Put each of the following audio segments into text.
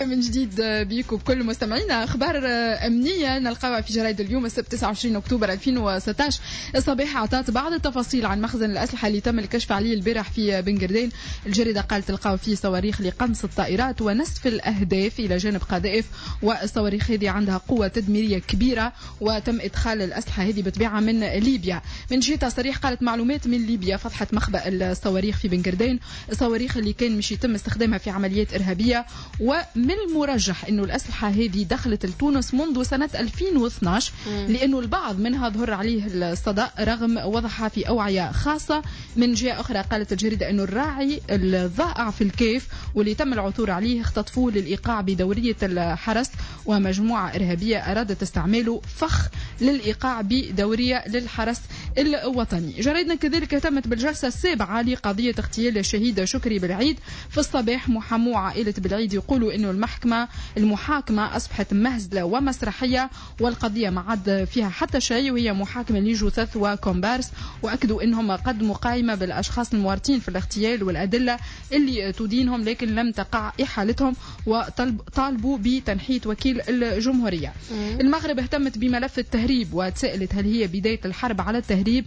من جديد بيكم بكل مستمعينا. أخبار أمنية نلقاها في جرائد اليوم السبت 29 أكتوبر 2016 الصباح أعطت بعض التفاصيل عن مخزن الأسلحة اللي تم الكشف عليه البارح في بن قردين. الجريدة قالت تلقاو فيه صواريخ لقنص الطائرات ونسف الأهداف إلى جانب قذائف، والصواريخ هذه عندها قوة تدميرية كبيرة وتم إدخال الأسلحة هذه بطبيعة من ليبيا. من جهة صريح قالت معلومات من ليبيا فتحت مخبأ الصواريخ في بن قردين، الصواريخ اللي كان مش يتم استخدامها في عمليات إرهابية، ومن المرجح أنه الأسلحة هذه دخلت لتونس منذ سنة 2012 لأنه البعض منها ظهر عليه الصدى رغم وضعها في أوعية خاصة. من جهة أخرى قالت الجريدة أنه الراعي الضائع في الكيف واللي تم العثور عليه اختطفوه للإيقاع بدورية الحرس، ومجموعة إرهابية أرادت استعماله فخ للإيقاع بدورية للحرس الوطني. جريدنا كذلك اهتمت بالجلسة السابعة لقضية اغتيال الشهيد شكري بالعيد. في الصباح محامو عائلة بالعيد يقولوا إنه المحاكمة أصبحت مهزلة ومسرحية، والقضية ما عاد فيها حتى شيء وهي محاكمة لجثث وكومبارس، وأكدوا إنهم قدموا قائمة بالأشخاص المورطين في الاغتيال والأدلة اللي تدينهم لكن لم تقع إحالتهم، وطالبوا بتنحية وكيل الجمهورية. المغرب اهتمت بملف التهريب وتسألت هل هي بداية الحرب على التهريب،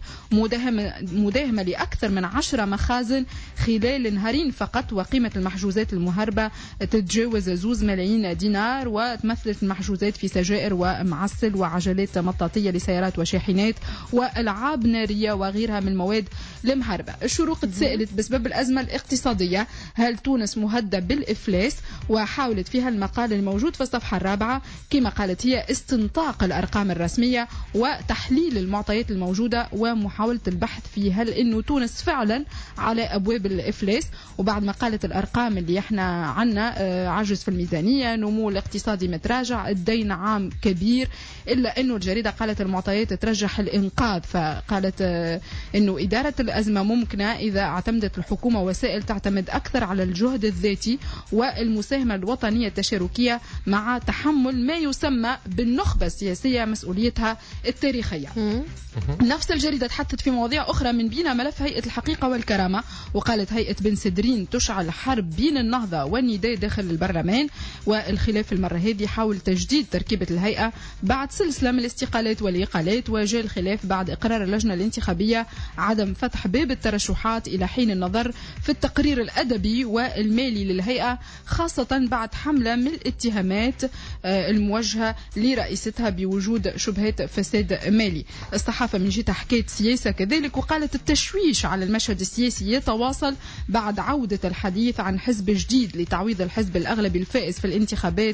مداهمة لأكثر من 10 مخازن خلال نهارين فقط، وقيمة المحجوزات المهربة تتجاوز 2 ملايين دينار، وتمثلت المحجوزات في سجائر ومعسل وعجلات مطاطية لسيارات وشاحنات وألعاب نارية وغيرها من المواد المهربة. الشروق تسألت بسبب الأزمة الاقتصادية هل تونس مهددة بالإفلاس، وحاولت فيها المقال الموجود في الصفحة 4 كما قالت هي استنطاق الأرقام الرسمية وتحليل المعطيات الموجودة ومحاولة البحث في هل إنه تونس فعلا على أبواب الإفلاس. وبعد ما قالت الأرقام اللي احنا عنا عجز في الميزانية، نمو الاقتصادي متراجع، الدين عام كبير، إلا أنه الجريدة قالت المعطيات ترجح الإنقاذ. فقالت أنه إدارة الأزمة ممكنة إذا اعتمدت الحكومة وسائل تعتمد أكثر على الجهد الذاتي والمساهمة الوطنية التشاركية مع تحمل ما يسمى بالنخبة السياسية مسؤوليتها التاريخية. نفس الجريدة تحدثت في مواضيع أخرى من بينها ملف هيئة الحقيقة والكرامة، وقالت هيئة بن سدرين تشعل حرب بين النهضة والنداء داخل البرلمان، والخلاف المرة هذه حول تجديد تركيبة الهيئة بعد سلسلة من الاستقالات والإقالات، وجاء الخلاف بعد إقرار اللجنة الانتخابية عدم فتح باب الترشحات إلى حين النظر في التقرير الأدبي والمالي للهيئة، خاصة بعد حملة من الاتهامات الموجهة لرئيستها بوجود شبهات فساد مالي. الصحافة من جهة حكاية سياسة كذلك، وقالت التشويش على المشهد السياسي يتواصل بعد عودة الحديث عن حزب جديد لتعويض الحزب الأغلبي الفائز في الانتخابات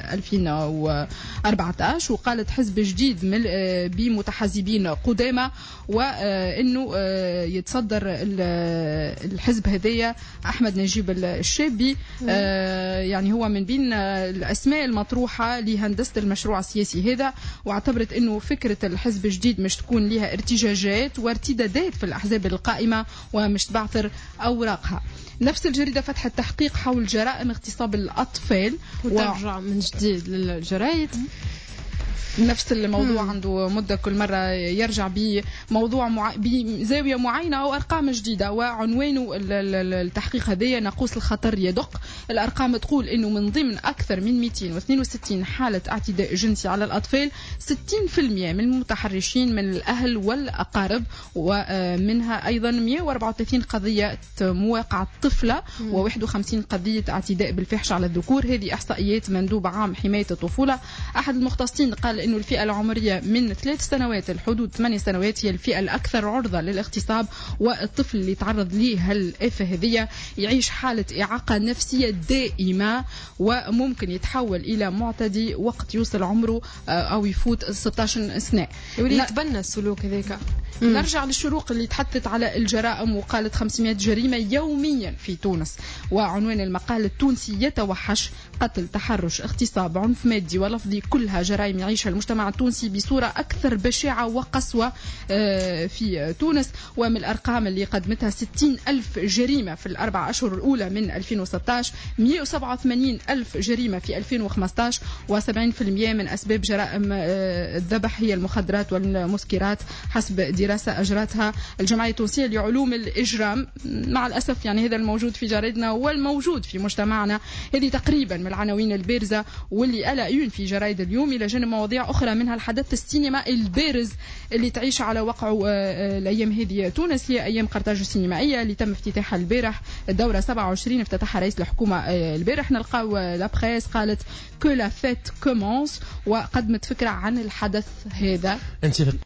2014، وقالت حزب جديد بمتحزبين قدامى، وأنه يتصدر الحزب هذايا أحمد نجيب الشابي، يعني هو من بين الأسماء المطروحة لهندسة المشروع السياسي هذا، واعتبرت أنه فكرة الحزب الجديد مش تكون لها ارتجاجات وارتدادات في الأحزاب القائمة ومش تبعثر أوراقها. نفس الجريدة فتحت تحقيق حول جرائم اغتصاب الأطفال وترجع من جديد للجرائد. نفس الموضوع عنده مدة كل مرة يرجع بموضوع بزاوية معينة أو أرقام جديدة، وعنوانه التحقيق هذا ناقوس الخطر يدق. الأرقام تقول إنه من ضمن أكثر من 262 حالة اعتداء جنسي على الأطفال 60% من المتحرشين من الأهل والأقارب، ومنها أيضا 134 قضية مواقعة طفلة و51 قضية اعتداء بالفحش على الذكور. هذه إحصائيات مندوب عام حماية الطفولة. أحد المختصين قال إنه الفئة العمرية من 3 سنوات لحدود 8 سنوات هي الفئة الأكثر عرضة للاغتصاب، والطفل اللي تعرض ليه هالآفة هذه يعيش حالة إعاقة نفسية دائمة وممكن يتحول إلى معتدي وقت يوصل عمره أو يفوت 16 سنة، يولي يتبنى السلوك هذاك. نرجع للشروق اللي تحدثت على الجرائم وقالت 500 جريمة يوميا في تونس، وعنوان المقال التونسي يتوحش، قتل، تحرش، اغتصاب، عنف مادي ولفظي، كلها جرائم يعيشها المجتمع التونسي بصورة أكثر بشاعة وقسوة في تونس. ومن الأرقام اللي قدمتها 60,000 جريمة في ال4 أشهر الأولى من 2016، 187,000 جريمة في 2015، و70% من أسباب جرائم الذبح هي المخدرات والمسكرات حسب دراسة دراسة أجرتها الجمعية التونسية لعلوم الإجرام. مع الأسف يعني هذا الموجود في جرائدنا والموجود في مجتمعنا. هذه تقريبا من العناوين البارزة واللي ألاقيون في جرائد اليوم، إلى جانب مواضيع أخرى منها الحدث السينما البارز اللي تعيش على وقعه الأيام هذه تونس، هي أيام قرطاج السينمائية اللي تم افتتاحها البارح. الدورة 27 افتتحها رئيس الحكومة البارح. نلقاو لابخيس قالت كو لا فيت كومونس، وقدمت فكرة عن الحدث هذا.